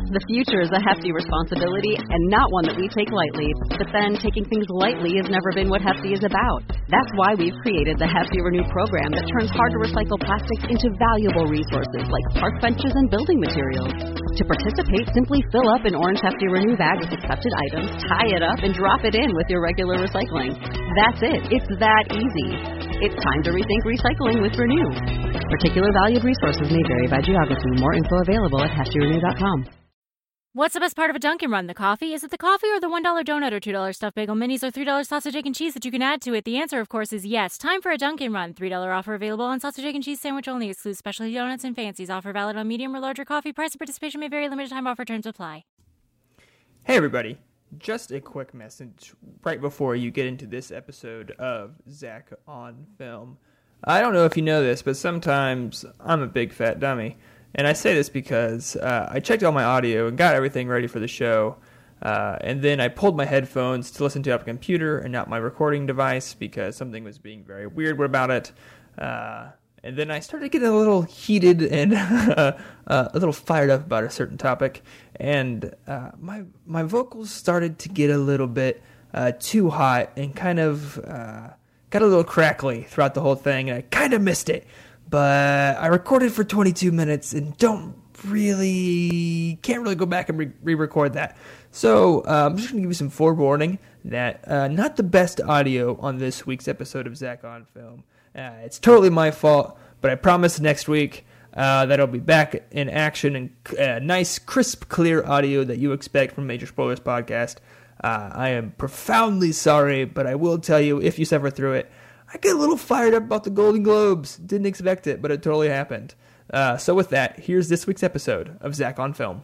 The future is a hefty responsibility and not one that we take lightly. But then, taking things lightly has never been what Hefty is about. That's why we've created the Hefty Renew program that turns hard-to-recycle plastics into valuable resources like park benches and building materials. To participate, simply fill up an orange Hefty Renew bag with accepted items, tie it up, and drop it in with your regular recycling. That's it. It's that easy. It's time to rethink recycling with Renew. Particular valued resources may vary by geography. More info available at heftyrenew.com. What's the best part of a Dunkin' Run? The coffee? Is it the coffee or the $1 donut or $2 stuffed bagel minis or $3 sausage, egg, and cheese that you can add to it? The answer, of course, is yes. Time for a Dunkin' Run. $3 offer available on sausage, egg, and cheese sandwich only. Excludes specialty donuts and fancies. Offer valid on medium or larger coffee. Price and participation may vary. Limited time offer. Terms apply. Hey, everybody. Just a quick message right before you get into this episode of Zach on Film. I don't know if you know this, but sometimes I'm a big fat dummy. And I say this because I checked all my audio and got everything ready for the show. And then I pulled my headphones to listen to it on a computer and not my recording device because something was being very weird about it. And then I started getting a little heated and a little fired up about a certain topic. And my vocals started to get a little bit too hot and kind of got a little crackly throughout the whole thing. And I kind of missed it. But I recorded for 22 minutes and can't really go back and re-record that. So I'm just going to give you some forewarning that not the best audio on this week's episode of Zach on Film. It's totally my fault, but I promise next week that I'll be back in action and nice, crisp, clear audio that you expect from Major Spoilers Podcast. I am profoundly sorry, but I will tell you, if you suffer through it, I get a little fired up about the Golden Globes. Didn't expect it, but it totally happened. So with that, here's this week's episode of Zach on Film.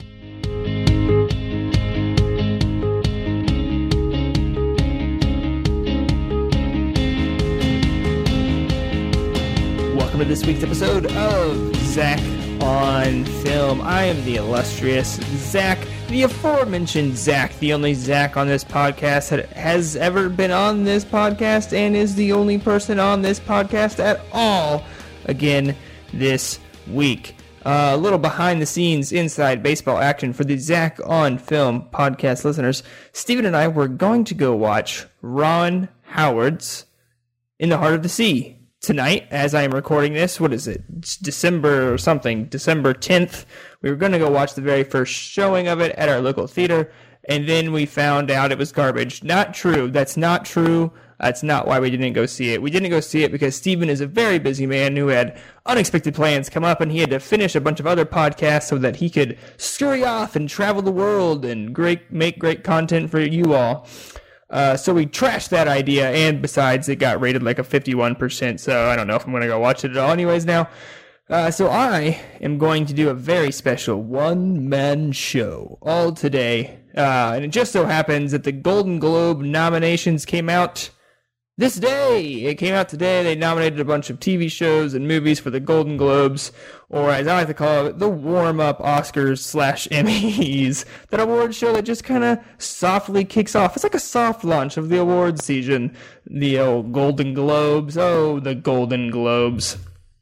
Welcome to this week's episode of Zach on Film. I am the illustrious Zach, the aforementioned Zach, the only Zach on this podcast that has ever been on this podcast and is the only person on this podcast at all again this week. A little behind the scenes inside baseball action for the Zach on Film podcast listeners. Steven and I were going to go watch Ron Howard's In the Heart of the Sea tonight, as I am recording this. What is it? It's December 10th. We were going to go watch the very first showing of it at our local theater, and then we found out it was garbage. Not true. That's not true. That's not why we didn't go see it. We didn't go see it because Steven is a very busy man who had unexpected plans come up, and he had to finish a bunch of other podcasts so that he could scurry off and travel the world and make great content for you all. So we trashed that idea, and besides, it got rated like a 51%, so I don't know if I'm going to go watch it at all anyways now. So I am going to do a very special one-man show all today, and it just so happens that the Golden Globe nominations came out this day. It came out today. They nominated a bunch of TV shows and movies for the Golden Globes, or as I like to call it, the warm-up Oscars/Emmys. That award show that just kind of softly kicks off. It's like a soft launch of the awards season. The old Golden Globes. Oh, the Golden Globes.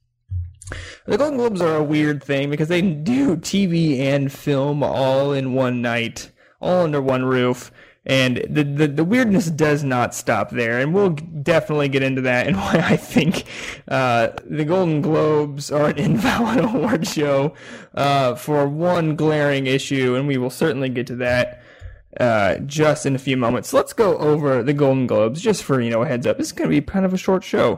The Golden Globes are a weird thing because they do TV and film all in one night, all under one roof. And the weirdness does not stop there, and we'll definitely get into that and why I think the Golden Globes are an invalid award show for one glaring issue, and we will certainly get to that just in a few moments. So let's go over the Golden Globes just for, a heads up. This is going to be kind of a short show.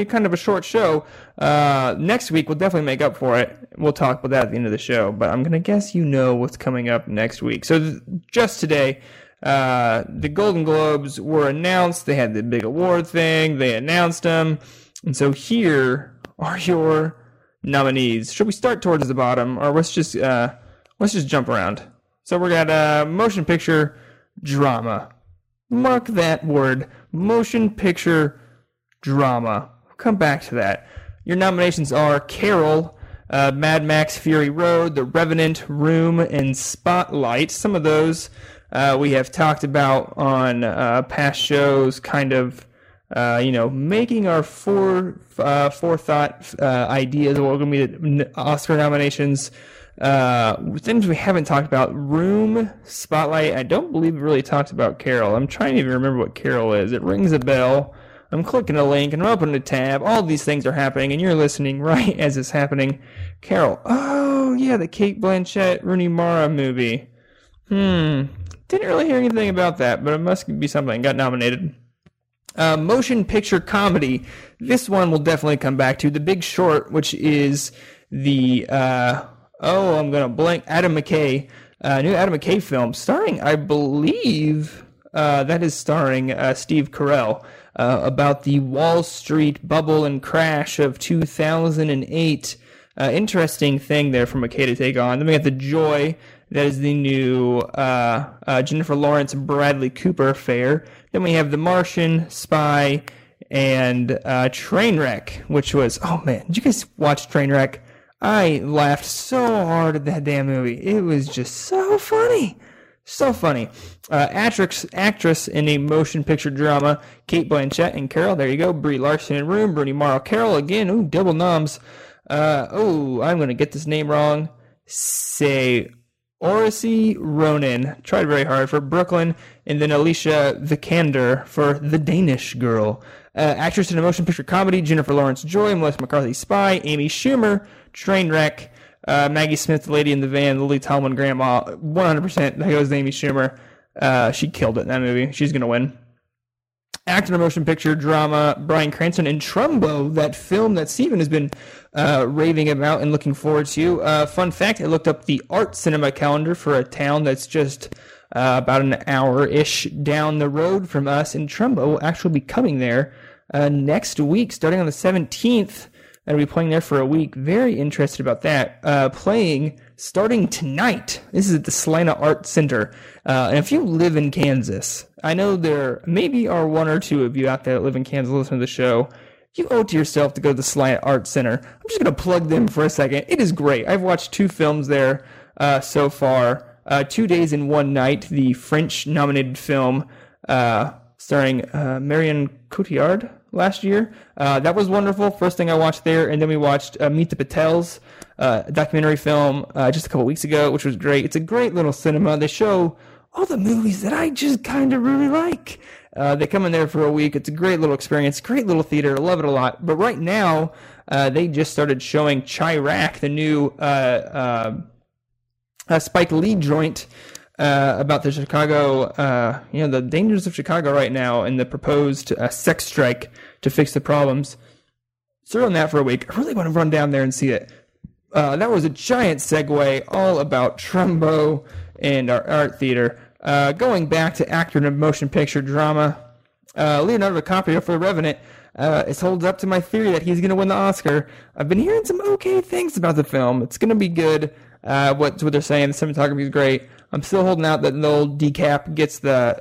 Next week, we'll definitely make up for it. We'll talk about that at the end of the show, but I'm going to guess you know what's coming up next week. So just today, the Golden Globes were announced. They had the big award thing. They announced them. And so here are your nominees. Should we start towards the bottom, or let's just jump around? So we got motion picture drama. Mark that word, motion picture drama. We'll come back to that. Your nominations are Carol, Mad Max Fury Road, The Revenant, Room, and Spotlight. Some of those we have talked about on past shows, kind of, making our forethought ideas of what are going to be the Oscar nominations Things we haven't talked about. Room, Spotlight. I don't believe we really talked about Carol. I'm trying to even remember what Carol is. It rings a bell. I'm clicking a link and I'm opening a tab. All these things are happening and you're listening right as it's happening. Carol. Oh, yeah, the Cate Blanchett, Rooney Mara movie. Didn't really hear anything about that, but it must be something. Got nominated. Motion picture comedy. This one we'll definitely come back to. The Big Short, which is the, I'm going to blank, Adam McKay, new Adam McKay film, starring, I believe, that is starring Steve Carell, about the Wall Street bubble and crash of 2008. Interesting thing there for McKay to take on. Then we got The Joy. That is the new Jennifer Lawrence and Bradley Cooper affair. Then we have The Martian, Spy, and Trainwreck, which was, oh man, did you guys watch Trainwreck? I laughed so hard at that damn movie. It was just so funny. So funny. Actress in a motion picture drama, Cate Blanchett and Carol. There you go. Brie Larson in Room. Rooney Mara, Carol again. Ooh, double noms. I'm going to get this name wrong. Say Saoirse Ronan. Tried very hard for Brooklyn. And then Alicia Vikander for The Danish Girl. Actress in a motion picture comedy, Jennifer Lawrence Joy. Melissa McCarthy, Spy. Amy Schumer, Trainwreck. Maggie Smith, The Lady in the Van, Lily Tomlin, Grandma, 100%. That goes to Amy Schumer. She killed it in that movie. She's going to win. Actor in a motion picture drama, Bryan Cranston in Trumbo, that film that Steven has been raving about and looking forward to. Fun fact, I looked up the art cinema calendar for a town that's just about an hour-ish down the road from us, and Trumbo will actually be coming there next week, starting on the 17th. I'll be playing there for a week. Very interested about that. Playing starting tonight. This is at the Salina Art Center. And if you live in Kansas, I know there maybe are one or two of you out there that live in Kansas listening to the show. You owe it to yourself to go to the Salina Art Center. I'm just going to plug them for a second. It is great. I've watched 2 films there so far. 2 days and 1 night, the French-nominated film starring Marion Cotillard last year. That was wonderful. First thing I watched there, and then we watched Meet the Patels, a documentary film just a couple weeks ago, which was great. It's a great little cinema. They show all the movies that I just kind of really like. They come in there for a week. It's a great little experience, great little theater. I love it a lot. But right now, they just started showing Chirac, the new Spike Lee joint, about the Chicago, the dangers of Chicago right now and the proposed sex strike to fix the problems. So on that for a week. I really want to run down there and see it. That was a giant segue all about Trumbo and our art theater. Going back to actor in a motion picture drama, Leonardo DiCaprio for The Revenant. It holds up to my theory that he's going to win the Oscar. I've been hearing some okay things about the film. It's going to be good. What they're saying, the cinematography is great. I'm still holding out that the old DiCap gets the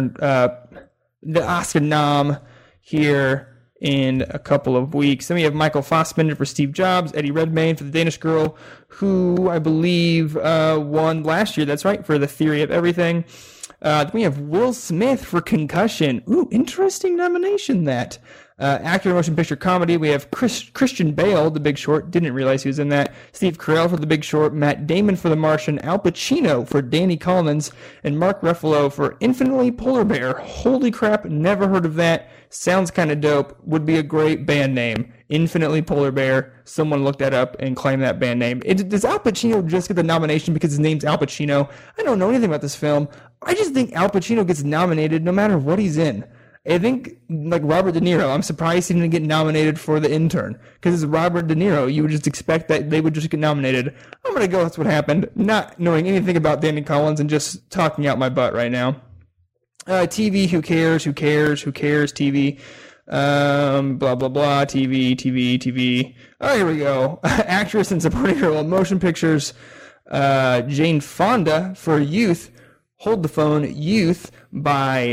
Oscar nom here in a couple of weeks. Then we have Michael Fassbender for Steve Jobs, Eddie Redmayne for The Danish Girl, who I believe won last year. That's right, for The Theory of Everything. Then we have Will Smith for Concussion. Ooh, interesting nomination that. Actor in motion picture comedy, we have Christian Bale, The Big Short. Didn't realize he was in that. Steve Carell for The Big Short. Matt Damon for The Martian. Al Pacino for Danny Collins. And Mark Ruffalo for Infinitely Polar Bear. Holy crap, never heard of that. Sounds kind of dope. Would be a great band name. Infinitely Polar Bear. Someone looked that up and claimed that band name. Does Al Pacino just get the nomination because his name's Al Pacino? I don't know anything about this film. I just think Al Pacino gets nominated no matter what he's in. I think, like Robert De Niro, I'm surprised he didn't get nominated for The Intern. Because it's Robert De Niro. You would just expect that they would just get nominated. I'm going to go that's what happened. Not knowing anything about Danny Collins and just talking out my butt right now. TV, who cares, TV. Blah, blah, blah, TV. Oh, here we go. Actress in supporting role in motion pictures, Jane Fonda for Youth. Hold the Phone, Youth, by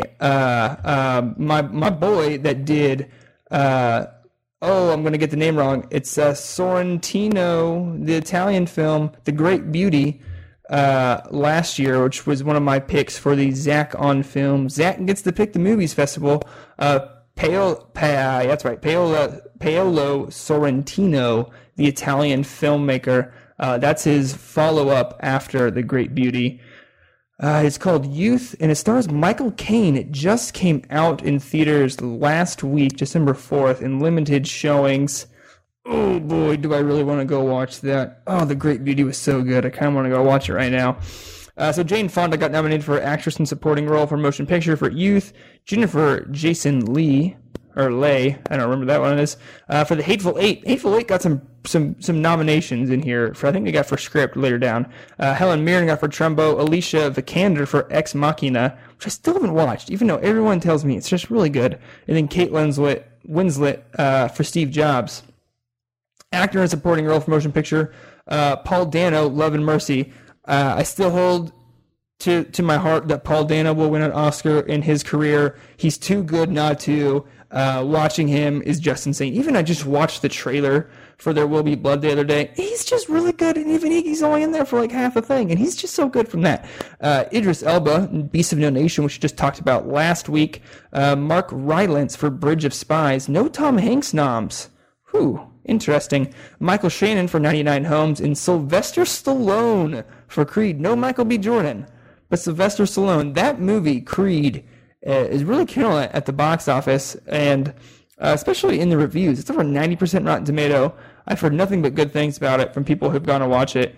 my boy that did, I'm going to get the name wrong. It's Sorrentino, the Italian film, The Great Beauty, last year, which was one of my picks for the Zach on Film. Zach gets to pick the Movies Festival. Paolo Sorrentino, the Italian filmmaker. That's his follow-up after The Great Beauty. It's called Youth, and it stars Michael Caine. It just came out in theaters last week, December 4th, in limited showings. Oh boy, do I really want to go watch that. Oh, The Great Beauty was so good. I kind of want to go watch it right now. So Jane Fonda got nominated for Actress in Supporting Role for Motion Picture for Youth. Jennifer Jason Leigh, I don't remember that one is, for The Hateful Eight. Hateful Eight got some nominations in here. I think they got for script later down. Helen Mirren got for Trumbo. Alicia Vikander for Ex Machina, which I still haven't watched, even though everyone tells me it's just really good. And then Kate Winslet for Steve Jobs. Actor in Supporting Role for Motion Picture, Paul Dano, Love and Mercy. I still hold to my heart that Paul Dano will win an Oscar in his career. He's too good not to. Watching him is just insane. Even I just watched the trailer for There Will Be Blood the other day. He's just really good, and even he's only in there for like half a thing, and he's just so good from that. Idris Elba, Beast of No Nation, which we just talked about last week. Mark Rylance for Bridge of Spies. No Tom Hanks noms. Whew. Interesting. Michael Shannon for 99 Homes, and Sylvester Stallone for Creed. No Michael B. Jordan, but Sylvester Stallone. That movie, Creed, is really killing it at the box office, and especially in the reviews. It's over 90% Rotten Tomato. I've heard nothing but good things about it from people who've gone to watch it.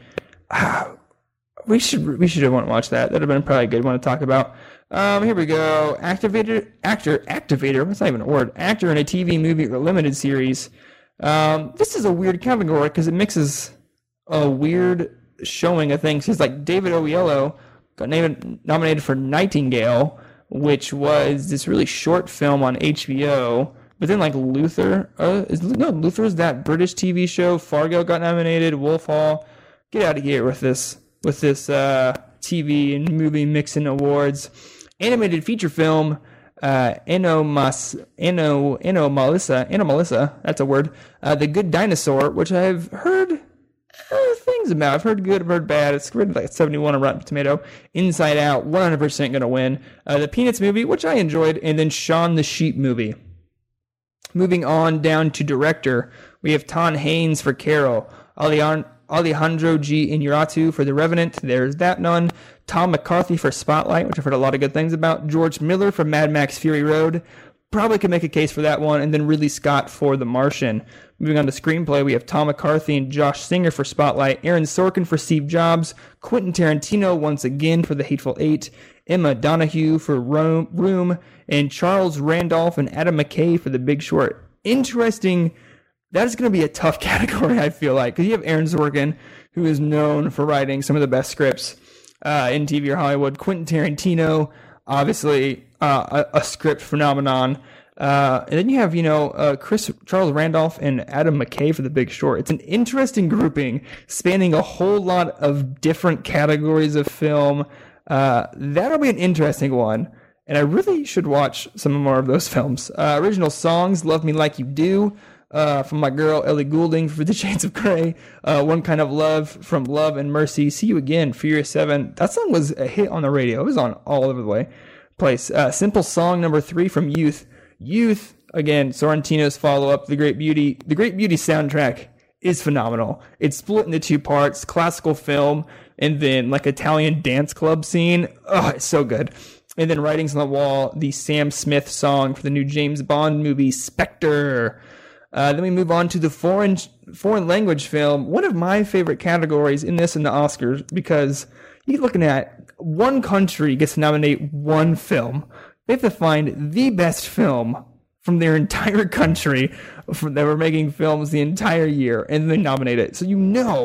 We should have want to watch that. That would have been probably a good one to talk about. Here we go. Activator. That's not even a word. Actor in a TV, movie, or limited series. This is a weird category because it mixes a weird showing of things. It's like David Oyelowo got nominated for Nightingale, which was this really short film on HBO. But then like Luther, Luther's that British TV show. Fargo got nominated. Wolf Hall. Get out of here with this TV and movie mixing awards. Animated feature film. Anomalisa, that's a word. The Good Dinosaur, which I've heard things about. I've heard good, I've heard bad. It's rated like 71 on Rotten Tomato. Inside Out, 100% going to win. The Peanuts movie, which I enjoyed, and then Shaun the Sheep movie. Moving on down to director, we have Todd Haynes for Carol, Alejandro G. Inarritu for The Revenant. There's that none. Tom McCarthy for Spotlight, which I've heard a lot of good things about. George Miller for Mad Max Fury Road. Probably could make a case for that one. And then Ridley Scott for The Martian. Moving on to screenplay, we have Tom McCarthy and Josh Singer for Spotlight. Aaron Sorkin for Steve Jobs. Quentin Tarantino once again for The Hateful Eight. Emma Donoghue for Room. And Charles Randolph and Adam McKay for The Big Short. Interesting. That is going to be a tough category, I feel like, because you have Aaron Sorkin, who is known for writing some of the best scripts in TV or Hollywood. Quentin Tarantino, obviously a script phenomenon. And then you have, Charles Randolph and Adam McKay for The Big Short. It's an interesting grouping spanning a whole lot of different categories of film. That'll be an interesting one. And I really should watch some more of those films. Original songs, Love Me Like You Do. From my girl Ellie Goulding for 50 Shades of Grey. One Kind of Love from Love and Mercy. See You Again, Furious 7. That song was a hit on the radio. It was on all over the place. Simple Song number 3 from Youth. Youth, again, Sorrentino's follow-up, The Great Beauty. The Great Beauty soundtrack is phenomenal. It's split into 2 parts, classical film, and then like Italian dance club scene. Oh, it's so good. And then Writings on the Wall, the Sam Smith song for the new James Bond movie, Spectre. Then we move on to the foreign language film. One of my favorite categories in this and the Oscars, because you're looking at one country gets to nominate one film. They have to find the best film from their entire country that were making films the entire year, and then nominate it. So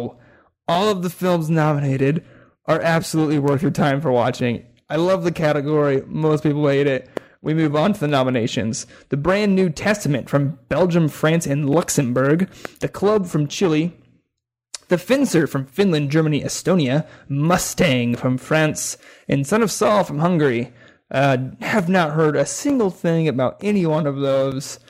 all of the films nominated are absolutely worth your time for watching. I love the category. Most people hate it. We move on to the nominations. The Brand New Testament from Belgium, France, and Luxembourg. The Club from Chile. The Fencer from Finland, Germany, Estonia. Mustang from France. And Son of Saul from Hungary. Have not heard a single thing about any one of those.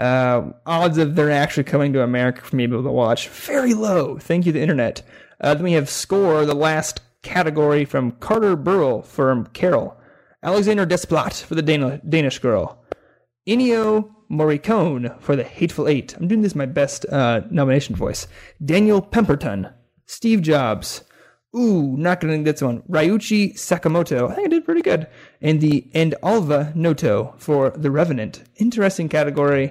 Odds of they're actually coming to America for me to be able to watch, very low. Thank you, the internet. Then we have Score, the last category, from Carter Burwell from Carol. Alexander Desplat for the Danish Girl. Ennio Morricone for The Hateful Eight. I'm doing this my best nomination voice. Daniel Pemberton Steve Jobs. Ooh, not going to think this one. Ryuichi Sakamoto. I think I did pretty good. And Alva Noto for The Revenant. Interesting category.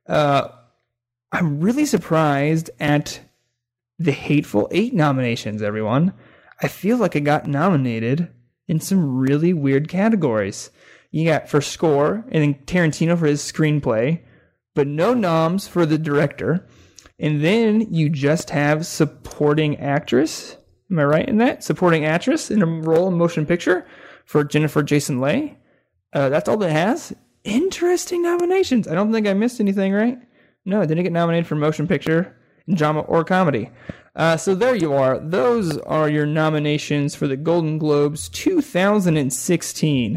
I'm really surprised at the Hateful Eight nominations, everyone. I feel like I got nominated in some really weird categories. You got for score, and then Tarantino for his screenplay, but no noms for the director. And then you just have supporting actress. Am I right in that? Supporting actress in a role in motion picture for Jennifer Jason Leigh. That's all that it has. Interesting nominations. I don't think I missed anything, right? No, I didn't get nominated for motion picture, drama, or comedy. So there you are. Those are your nominations for the Golden Globes 2016.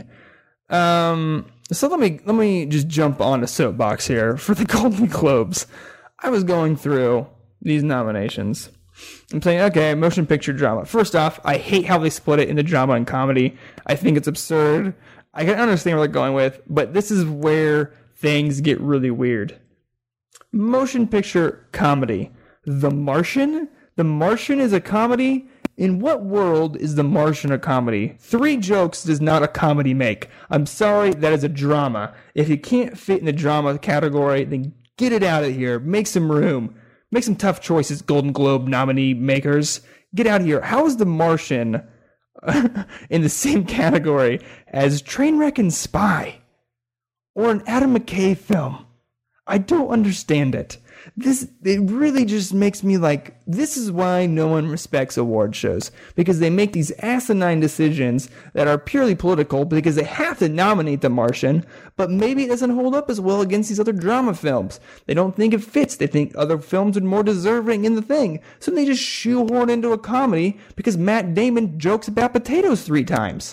So let me just jump on a soapbox here for the Golden Globes. I was going through these nominations. I'm saying, okay, motion picture drama. First off, I hate how they split it into drama and comedy. I think it's absurd. I can understand where they're going with, but this is where things get really weird. Motion picture comedy. The Martian? The Martian is a comedy? In what world is The Martian a comedy? 3 jokes does not a comedy make. I'm sorry, that is a drama. If you can't fit in the drama category, then get it out of here. Make some room. Make some tough choices, Golden Globe nominee makers. Get out of here. How is The Martian in the same category as Trainwreck and Spy? Or an Adam McKay film? I don't understand it. It really just makes me like, this is why no one respects award shows. Because they make these asinine decisions that are purely political because they have to nominate The Martian, but maybe it doesn't hold up as well against these other drama films. They don't think it fits. They think other films are more deserving in the thing. So they just shoehorn into a comedy because Matt Damon jokes about potatoes 3 times.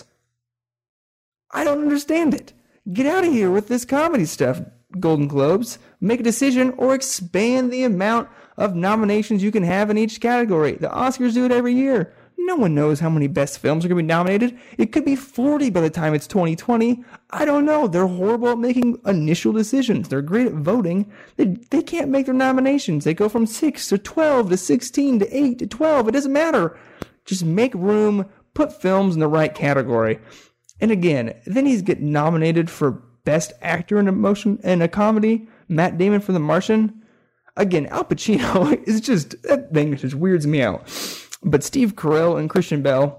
I don't understand it. Get out of here with this comedy stuff, Golden Globes. Make a decision or expand the amount of nominations you can have in each category. The Oscars do it every year. No one knows how many best films are going to be nominated. It could be 40 by the time it's 2020. I don't know. They're horrible at making initial decisions. They're great at voting. They can't make their nominations. They go from 6 to 12 to 16 to 8 to 12. It doesn't matter. Just make room. Put films in the right category. And again, then he's getting nominated for Best Actor in a Comedy. Matt Damon for The Martian. Again, Al Pacino is just, that thing just weirds me out. But Steve Carell and Christian Bale,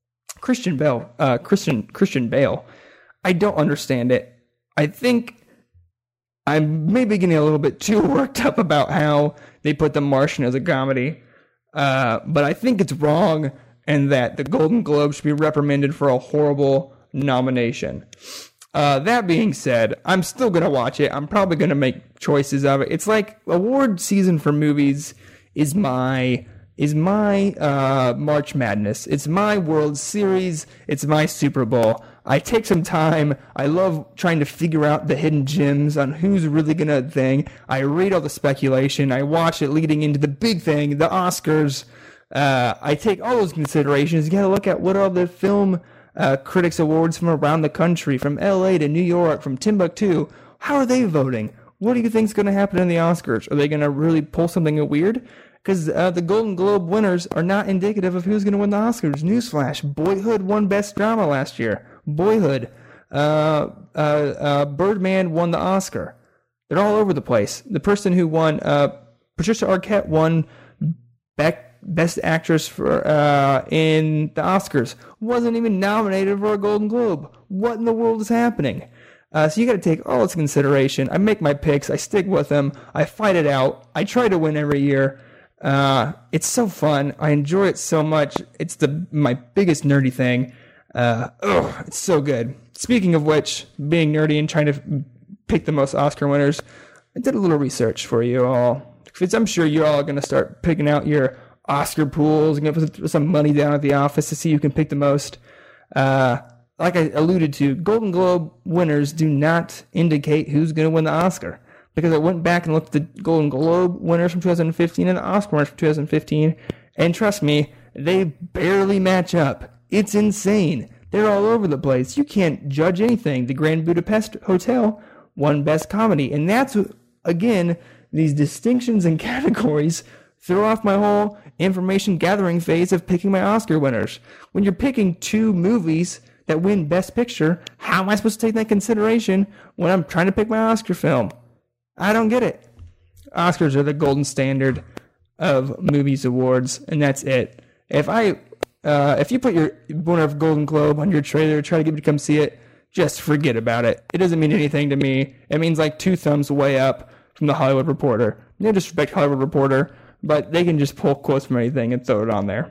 I don't understand it. I think I'm maybe getting a little bit too worked up about how they put The Martian as a comedy. But I think it's wrong and that the Golden Globe should be reprimanded for a horrible nomination. That being said, I'm still going to watch it. I'm probably going to make choices of it. It's like award season for movies is my March Madness. It's my World Series. It's my Super Bowl. I take some time. I love trying to figure out the hidden gems on who's really going to thing. I read all the speculation. I watch it leading into the big thing, the Oscars. I take all those considerations. You got to look at what all the film critics awards from around the country, from LA to New York, from Timbuktu. How are they voting? What do you think is going to happen in the Oscars? Are they going to really pull something weird? Because the Golden Globe winners are not indicative of who's going to win the Oscars. Newsflash: Boyhood won Best Drama last year. Boyhood. Birdman won the Oscar. They're all over the place. The person who won, Patricia Arquette won Best Actress for in the Oscars. Wasn't even nominated for a Golden Globe. What in the world is happening? So you got to take all this into consideration. I make my picks. I stick with them. I fight it out. I try to win every year. It's so fun. I enjoy it so much. It's my biggest nerdy thing. It's so good. Speaking of which, being nerdy and trying to pick the most Oscar winners, I did a little research for you all. Because I'm sure you all are going to start picking out your Oscar pools. You're going to put some money down at the office to see who can pick the most. Like I alluded to, Golden Globe winners do not indicate who's going to win the Oscar. Because I went back and looked at the Golden Globe winners from 2015 and the Oscar winners from 2015, and trust me, they barely match up. It's insane. They're all over the place. You can't judge anything. The Grand Budapest Hotel won Best Comedy, and that's, again, these distinctions and categories throw off my whole information gathering phase of picking my Oscar winners. When you're picking 2 movies that win Best Picture, how am I supposed to take that into consideration when I'm trying to pick my Oscar film? I don't get it. Oscars are the golden standard of movies awards, and that's it. If you put your winner of Golden Globe on your trailer, try to get me to come see it, just forget about it. It doesn't mean anything to me. It means like 2 thumbs way up from the Hollywood Reporter. No disrespect to Hollywood Reporter, but they can just pull quotes from anything and throw it on there.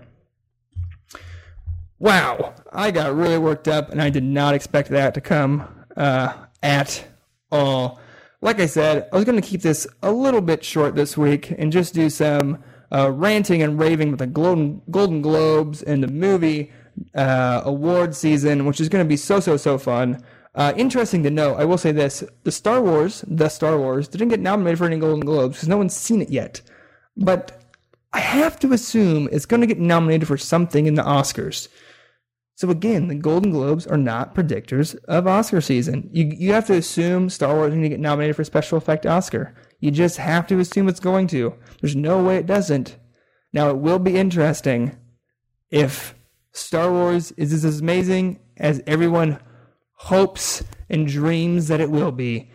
Wow, I got really worked up, and I did not expect that to come at all. Like I said, I was going to keep this a little bit short this week and just do some ranting and raving with the Golden Globes and the movie award season, which is going to be so fun. Interesting to know, I will say this, the Star Wars didn't get nominated for any Golden Globes because no one's seen it yet. But I have to assume it's going to get nominated for something in the Oscars. So again, the Golden Globes are not predictors of Oscar season. You have to assume Star Wars is going to get nominated for Special Effect Oscar. You just have to assume it's going to. There's no way it doesn't. Now, it will be interesting if Star Wars is as amazing as everyone hopes and dreams that it will be.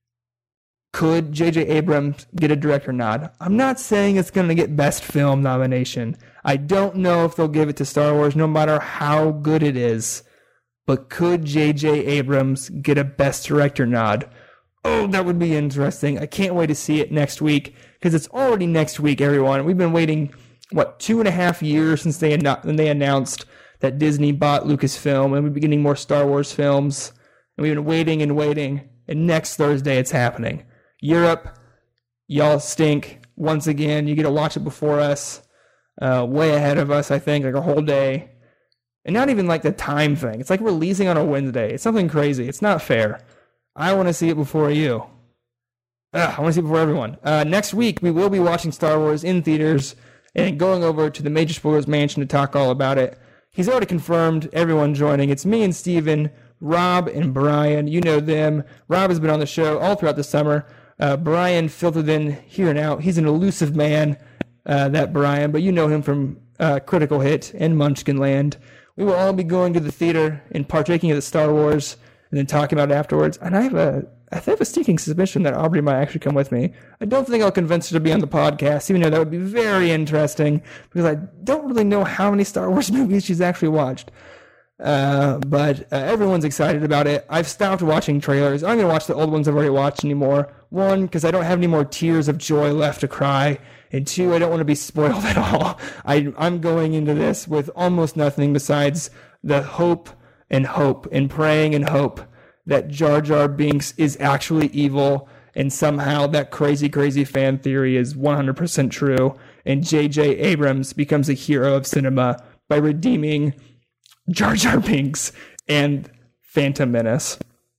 Could J.J. Abrams get a director nod? I'm not saying it's going to get Best Film nomination. I don't know if they'll give it to Star Wars, no matter how good it is. But could J.J. Abrams get a Best Director nod? Oh, that would be interesting. I can't wait to see it next week, because it's already next week, everyone. We've been waiting, 2.5 years since they announced that Disney bought Lucasfilm, and we've been getting more Star Wars films. And we've been waiting, and next Thursday it's happening. Europe, y'all stink. Once again, you get to watch it before us. Way ahead of us, I think, like a whole day. And not even like the time thing. It's like releasing on a Wednesday. It's something crazy. It's not fair. I want to see it before you. I want to see it before everyone. Next week, we will be watching Star Wars in theaters and going over to the Major Spoilers Mansion to talk all about it. He's already confirmed everyone joining. It's me and Steven, Rob and Brian. You know them. Rob has been on the show all throughout the summer. Brian filtered in here and out. He's an elusive man, that Brian, but you know him from Critical Hit and Munchkinland. We will all be going to the theater and partaking of the Star Wars and then talking about it afterwards. And I have a sneaking suspicion that Aubrey might actually come with me. I don't think I'll convince her to be on the podcast, even though that would be very interesting, because I don't really know how many Star Wars movies she's actually watched. But everyone's excited about it. I've stopped watching trailers. I'm going to watch the old ones I've already watched anymore. 1, because I don't have any more tears of joy left to cry. And 2, I don't want to be spoiled at all. I'm going into this with almost nothing besides the hope and praying and hope that Jar Jar Binks is actually evil, and somehow that crazy fan theory is 100% true, and J.J. Abrams becomes a hero of cinema by redeeming Jar Jar Binks and Phantom Menace.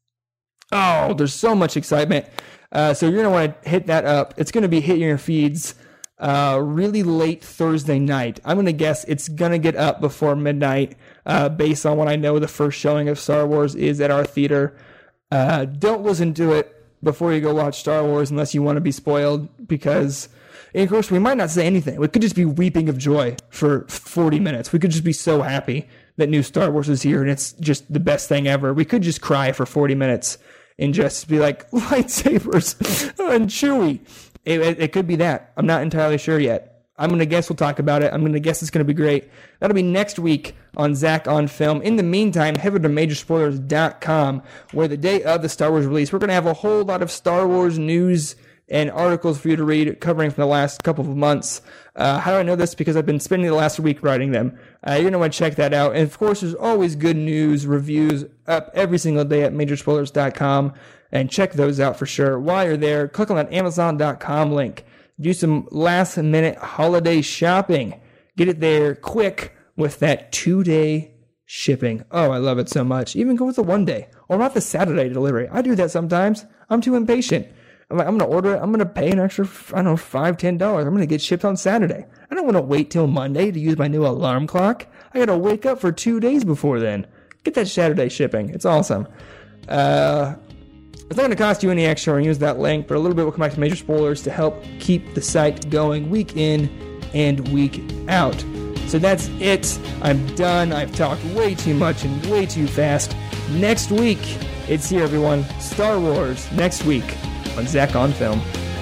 Oh, there's so much excitement. So you're going to want to hit that up. It's going to be hitting your feeds really late Thursday night. I'm going to guess it's going to get up before midnight based on what I know the first showing of Star Wars is at our theater. Don't listen to it before you go watch Star Wars unless you want to be spoiled, because, and of course, we might not say anything. We could just be weeping of joy for 40 minutes. We could just be so happy that new Star Wars is here and it's just the best thing ever. We could just cry for 40 minutes and just be like, lightsabers and Chewie. It could be that. I'm not entirely sure yet. I'm going to guess we'll talk about it. I'm going to guess it's going to be great. That'll be next week on Zach on Film. In the meantime, head over to Majorspoilers.com, where the day of the Star Wars release, we're going to have a whole lot of Star Wars news and articles for you to read, covering from the last couple of months. How do I know this? Because I've been spending the last week writing them. You're going to want to check that out. And, of course, there's always good news, reviews up every single day at Majorspoilers.com. And check those out for sure. While you're there, click on that Amazon.com link. Do some last-minute holiday shopping. Get it there quick with that 2-day shipping. Oh, I love it so much. Even go with the 1-day. Or not the Saturday delivery. I do that sometimes. I'm too impatient. I'm going to order it. I'm going to pay an extra, $5, $10. I'm going to get shipped on Saturday. I don't want to wait till Monday to use my new alarm clock. I got to wake up for 2 days before then. Get that Saturday shipping. It's awesome. It's not going to cost you any extra or use that link, but a little bit will come back to Major Spoilers to help keep the site going week in and week out. So that's it. I'm done. I've talked way too much and way too fast. Next week, it's here, everyone. Star Wars next week on Zach on Film.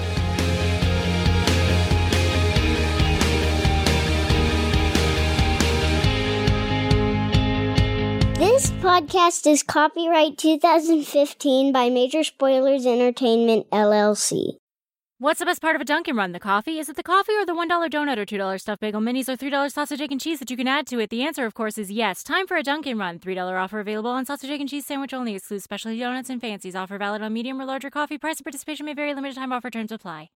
This podcast is copyright 2015 by Major Spoilers Entertainment, LLC. What's the best part of a Dunkin' Run? The coffee? Is it the coffee or the $1 donut or $2 stuffed bagel minis or $3 sausage, egg, and cheese that you can add to it? The answer, of course, is yes. Time for a Dunkin' Run. $3 offer available on sausage, egg, and cheese sandwich only. Excludes specialty donuts and fancies. Offer valid on medium or larger coffee. Price and participation may vary. Limited time offer. Terms apply.